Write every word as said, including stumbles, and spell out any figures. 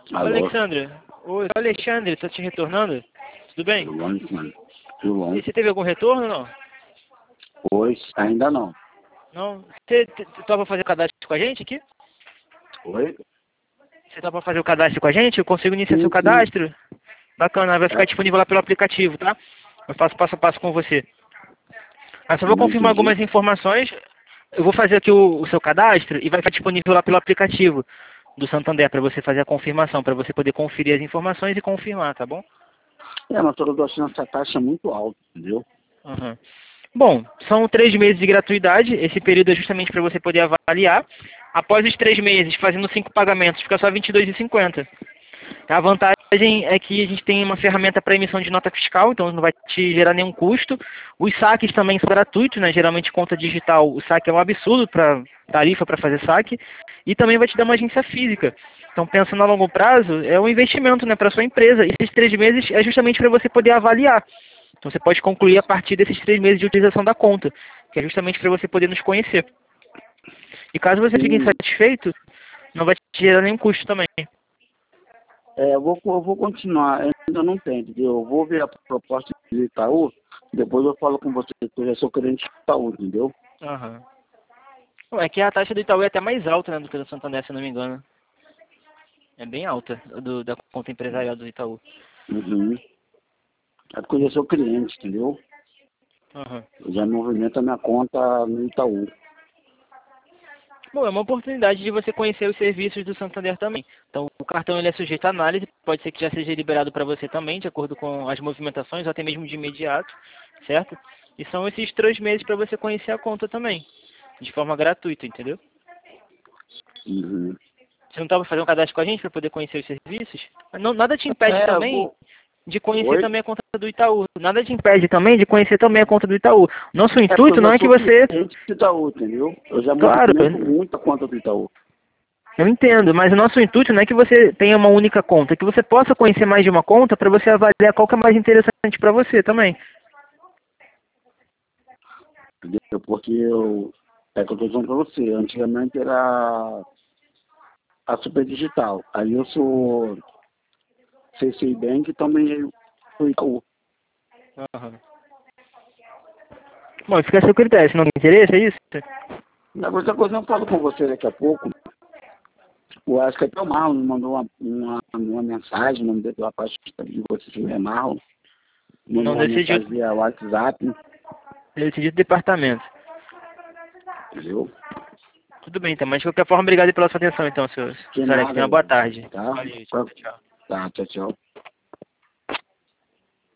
Alô? Alexandre, oi, Alexandre, tô te retornando? Tudo bem? Tudo bom, mano? Tudo bom? E você teve algum retorno ou não? Pois, ainda não. Não? Você você topa fazer o cadastro com a gente aqui? Oi? Você topa fazer o cadastro com a gente? Eu consigo iniciar seu Sim, sim. cadastro? Bacana, vai ficar É, disponível lá pelo aplicativo, tá? Eu faço passo a passo com você. Mas só vou não confirmar entendi. algumas informações. Eu vou fazer aqui o, o seu cadastro e vai ficar disponível lá pelo aplicativo do Santander para você fazer a confirmação, para você poder conferir as informações e confirmar, tá bom? É, mas eu tô achando essa taxa muito alta, entendeu? Aham. Bom, são três meses de gratuidade. Esse período é justamente para você poder avaliar. Após os três meses, fazendo cinco pagamentos, fica só vinte e dois reais e cinquenta centavos. A vantagem é que a gente tem uma ferramenta para emissão de nota fiscal, então não vai te gerar nenhum custo. Os saques também são gratuitos, né? Geralmente conta digital, o saque é um absurdo para tarifa para fazer saque. E também vai te dar uma agência física. Então, pensando a longo prazo, é um investimento, né, para sua empresa. E esses três meses é justamente para você poder avaliar. Então você pode concluir a partir desses três meses de utilização da conta, que é justamente para você poder nos conhecer. E caso você fique Sim. insatisfeito, não vai te gerar nenhum custo também. É, eu vou, eu vou continuar, eu ainda não tenho, entendeu? Eu vou ver a proposta do Itaú, depois eu falo com você, que eu já sou cliente do Itaú, entendeu? Aham. Bom, é que a taxa do Itaú é até mais alta, né, do que a do Santander, se eu não me engano. É bem alta, do, da conta empresarial do Itaú. Uhum. É porque eu já sou cliente, entendeu? Aham. Eu já movimento a minha conta no Itaú. Bom, é uma oportunidade de você conhecer os serviços do Santander também. Então, o cartão ele é sujeito à análise, pode ser que já seja liberado para você também, de acordo com as movimentações, ou até mesmo de imediato, certo? E são esses três meses para você conhecer a conta também, de forma gratuita, entendeu? Uhum. Você não estava fazendo um cadastro com a gente para poder conhecer os serviços? Não, nada te impede É, eu também vou... de conhecer Oi? também a conta do Itaú. Nada te impede também de conhecer também a conta do Itaú. Nosso É porque intuito eu não já é que sou você... cliente do Itaú, entendeu? Eu já Claro, movimento muito a conta do Itaú. eu entendo, mas o nosso intuito não é que você tenha uma única conta, é que você possa conhecer mais de uma conta para você avaliar qual que é mais interessante para você também. Entendeu? Porque eu, é que eu estou dizendo para você, antigamente era a Super Digital. Aí eu sou C C Bank e também fui Itaú. Aham. Bom, fica a seu critério, se não tem interesse, é isso? Na outra coisa eu falo com você daqui a pouco. Eu acho que até o Marlon me mandou uma, uma, uma mensagem, o nome dele, do rapaz de você, se não é Marlon, mandou Não uma decidiu, mensagem via WhatsApp, decidiu do departamento. entendeu? Tudo bem, então, mas de qualquer forma, obrigado pela sua atenção, então, senhor, Que senhor Alex. Tenha nada, uma boa tarde. tá? Valeu, tchau, tchau. Tá, tchau, tchau.